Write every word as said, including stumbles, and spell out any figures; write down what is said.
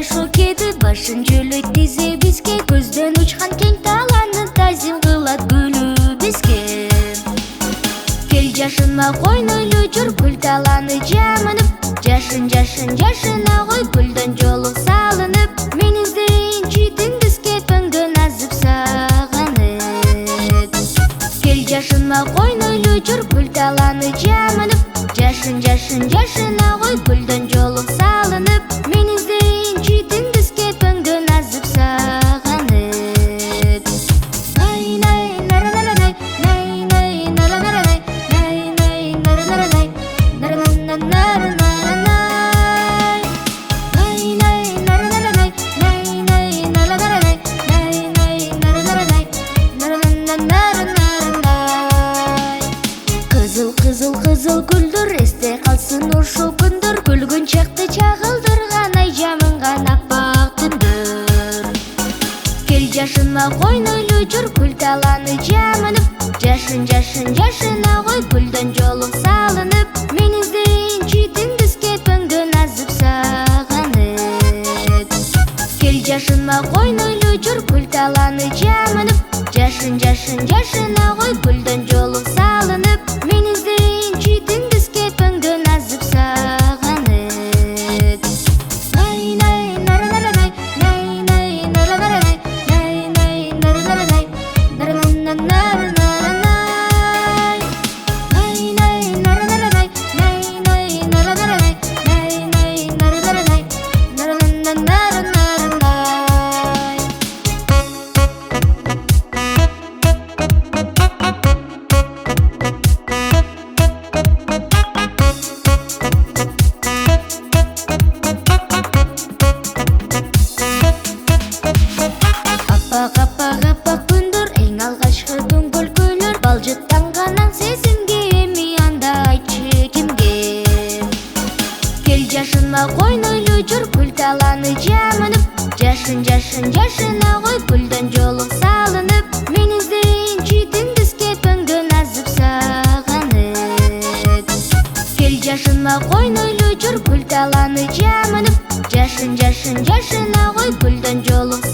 жашу кеді, башын жөлөйт тизе бизге. Көздөн учкан кең таланы тазим кылат гүлү бизге. Кел жашынма койнойлу жүр, гүл таланы жамынып. Жашын жашын жашына кой, гүлдөн жолук салынып. Мен издейин читин бизге, пөңдөн азып сагынып. Кел жашынма койнойлу жүр, гүл таланы жамынып. Жашын жашын жашына кой, гүлдөн жолук салынып. Мен издейин читин бизге, пөңдөн азып сагынып. Най най наранарай, най най наранарай, най най наранарай, наранарай. Кызыл кызыл гүлдөр эсте калсын ушул күндөр. Күлгүн чакты чагылдырган ай жамынган аппак түндөр. Кел жашынма койнойлу жүр, гүл таланы жамынып. Жашын жашын жашына кой, гүлдөн жолук салынып. Мен издейин читин бизге, пөңдөн азып сагынып. Кел жашынма койнойлу жүр, гүл таланы жамынып. Жашын жашын жашына кой, гүлдөн жолук салынып. Мен издейин читин бизге, пөңдөн азып сагынып. Най най наранарай, най най наранарай, най най наранарай, наранарай. Най най наранарай, най най наранарай, най най наранарай, наранарай. Аппак аппак аппак күндөр, эң алгачкы дөңгөл күйлөр. Балжыттанганан сезимге, эми анда айтчы кимге. Кел жашынма койнойлу жүр, гүл таланы жамынып. Жашын жашын жашына кой, гүлдөн жолук салынып. Мен издейин читин бизге, пөңдөн азып сагынып. Кел жашынма койнойлу жүр, гүл таланы жамынып. Жашын жашын жашына кой, гүлдөн жолук